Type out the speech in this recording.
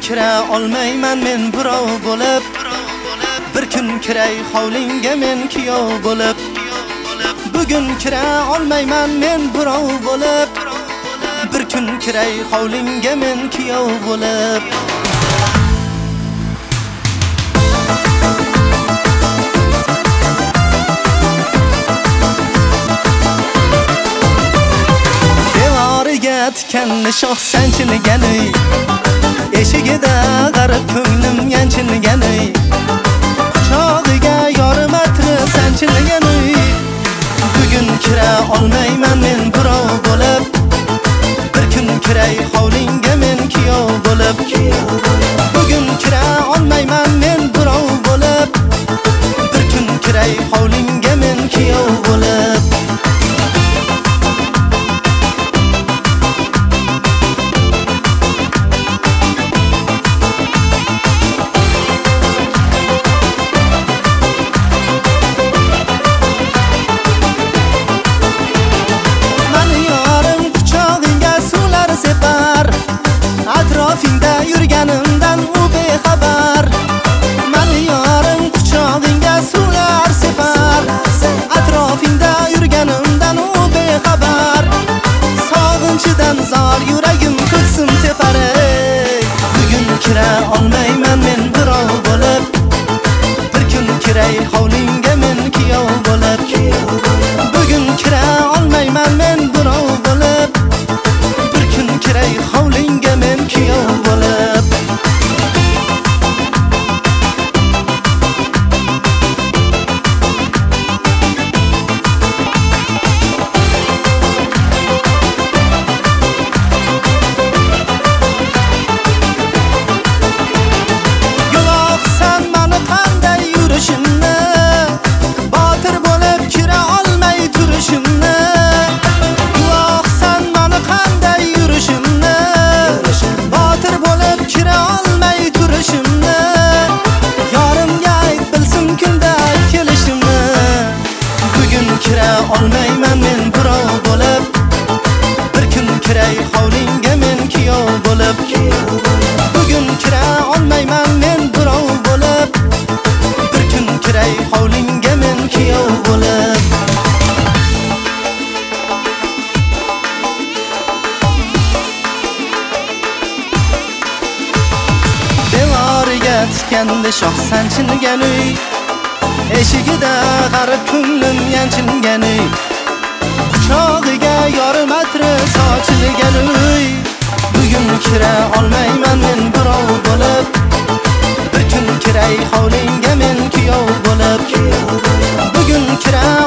kira olmayman men birov bo'lib, bir kun kiray hovlingga men kuyov bo'lib. Bugun kira olmayman men birov bo'lib, bir kun kiray hovlingga men kuyov bo'lib. Tikanli shox sanchilgani, eshigida g'arib ko'nglim yanchilgani, quchog'iga yorim atri sanchilgani. Bugun kira olmayman men birov bo'lib, bir kun kiray hovlingga men kuyov bo'lib. Bugun kira olmayman men birov bo'lib, bir kun kiray hovlingga men kuyov bo'lib. Atrofingda yurganimdan u bexabar. Mani yorim quchog'ingga suvlar separ. Atrofingda yurganimdan u bexabar. Sog'inchidan zor yuragim ko'ksim tepar. Bugun kira olmayman men birov bo'lib, bir kun kiray hovlingga men kuyov bo'lib. Bugun kira olmayman men birov bo'lib, bir kun kiray hovlingga men kuyov bo'lib. Guvohsan mani qanday yurishimni, botir bo'lib kira olmay turishimni. Guvohsan mani qanday yurishimni, botir bo'lib kira olmay turishimni. Yorimga ayt bilsin kunda kelishimni. Bugun kira olmayman men birov bo'lib, bir kun kiray hovlingga men kuyov bo'lib. Bugun kira olmayman men birov bo'lib, bir kun kiray hovlingga men kuyov bo'lib. Tikanli shox sanchilgan uy, eshigida g'arib ko'nglim yanchilgan uy, quchog'iga yorim atri sochilgan uy. Bugun kira olmayman men birov bo'lib, bir kun kiray hovlingga men kuyov bo'lib. Bugun kira